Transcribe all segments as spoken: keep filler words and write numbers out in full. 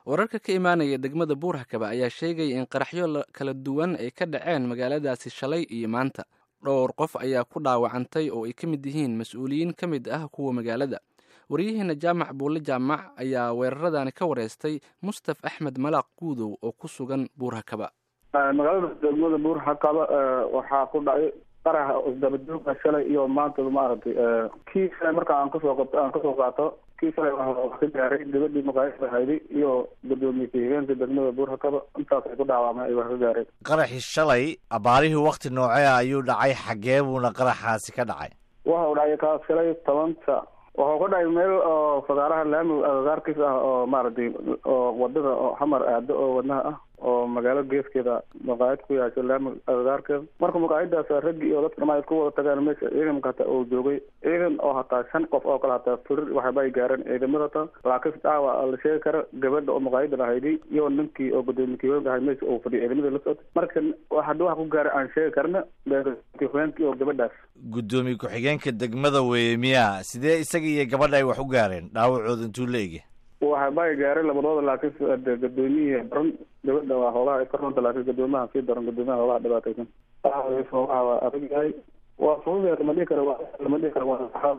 wararka ka imaanaya degmada Buur-Hakaba ayaa sheegaya in qaraxyo kala duwan ay ka dhaceen magaaladaasi shalay iyo maanta. dhowr qof ayaa ku dhaawacantay oo ay ka mid yihiin mas-uuliyiin ka mid ah kuwa magaalada. wariyaheena jaamac buulle jaamac ayaa weeraradaani ka wareystay Mustaf Axmed Malaaq Guudow oo ku sugan Buur-Hakaba. magaalada degmada Buur-Hakaba waxaa ku dhacay qarax isdabajooga shalay iyo maanta maaragtay kii shalay marka aan kasoo qabto aan kasoo qaato kii shalay waxaa ka gaaray gabadhii maqaayadda hayday iyo gudoomiye ku-xigeenka degmada Buur-Hakaba intaas ay ku dhaawacmeen ay wax ka gaaray. qaraxii shalay abaarihii waqti noocee ayuu dhacay, xagee buuna qaraxaasi ka dhacay? waxa uu dhacay kaas shalay tobanka wuxuu ka dhacay meel oo fagaaraha laami agagaarkiisa ah oo maaragtay oo wadada oo xamar aado oo wadnaha ah oo magaalo geeskeeda maqaayad ku yaasho laami agagaarkeeda. marka maqaayadaas raggi iyo dadka maayad ku wada tagaan meesha ciidanka hataa uu joogay ciidan oo hataa shan qof oo kale hataa furir waxba ay gaareen ciidamada hataa laakiin dhaawac la sheegi karo gabadha oo maqaayada lahayday iyo ninkii oo gudoomiye ku-xigeenka ahay meesha uu fadhiyay ciidamada la socotay. marka haddii wax ku gaaray aan sheegi karna ku-xigeenkii oo gabadhaas gudoomiye ku-xigeenka degmada weeye miyaa sidee isaga iyo gabadha ay wax u gaareen dhaawacooda intuu la ege? waxba ay gaareen labadooda laakiin gudoomiyihii daran gabadha waa hoogaha iska runta laakiin gudoomiyaha sii daran gudoomiyaha hoogaha dhibaataysan hoogaha waa adag yahay waa fududeed lama dhihi karo lama dhihi karo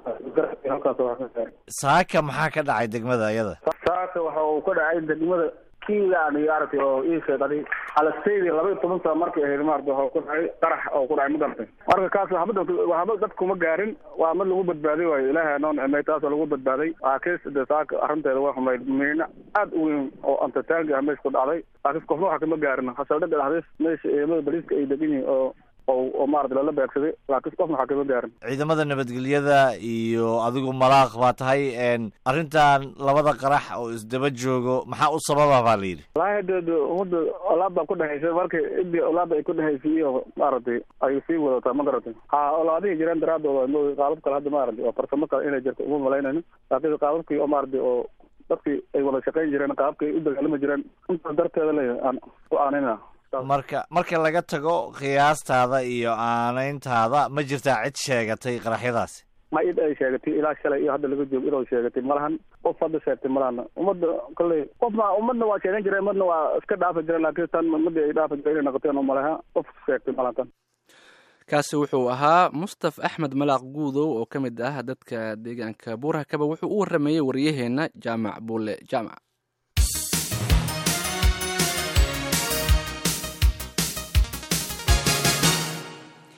halkaas wax ka gaaray. saaka maxaa ka dhacay degmada iyada? saaka waxa uu ka dhacay degmada kiilaani aragtay oo ii sheegay xalasaydi laba iyo toban sano markay ahayd maaragtay waxa ku dhacay qarax oo ku dhacay madartay. marka kaas waxba waxba dadku ma gaarin, waa mid lagu badbaaday waayo ilaahay noo nicmay taas oo lagu badbaaday. waa kees saaka arrinteeda waa xumayd miina aad u weyn oo antataangi ah meesha ku dhacday laakiin qofna waxa kama gaarin xasaldhada dhexdeed meesha ciidamada bariiska ay degan yihiin oo oo maaragtay lala beegsaday laakiin qofna waxa kama gaarin. ciidamada nabadgelyada iyo adigu malaaq baa tahay arrintan labada qarax oo isdaba joogo maxaa u sababa baa la yidhi? wallaahi dee ummadda olaad baa ku dhexaysay marka idii olaada ay ku dhexaysay iyo maaragtay ay sii wadataa ma garatay. ha olaadihii jireen daraadooda qaabab kale hadda maaragtay oo farsamo kale inay jirto uma malaynayno laakiin qaababkii oo maaragtay oo dadkii ay wada shaqayn jireen qaababkii ay u dagaalami jireen intaas darteeda le aan ku aanayna. marka marka laga tago qiyaastaada iyo aanayntaada ma jirtaa cid sheegatay qaraxyadaasi? ma id ay sheegatay ilaa shalay iyo hadda laga joogo inuu sheegatay malahan qof hadda sheegtay malahana. ummadda kalley qofna ummadna waa sheegan jireen umadna waa iska dhaafa jireen laakiin tan ummadda ay dhaafa jireen inay noqoteen oo malaha qof sheegtay malahan. kaasi wuxuu ahaa Mustaf Axmed Malaaq Guudow oo ka mid ah dadka deegaanka Buur-Hakaba. wuxuu u waramayay wariyaheena Jaamac Buulle Jaamac.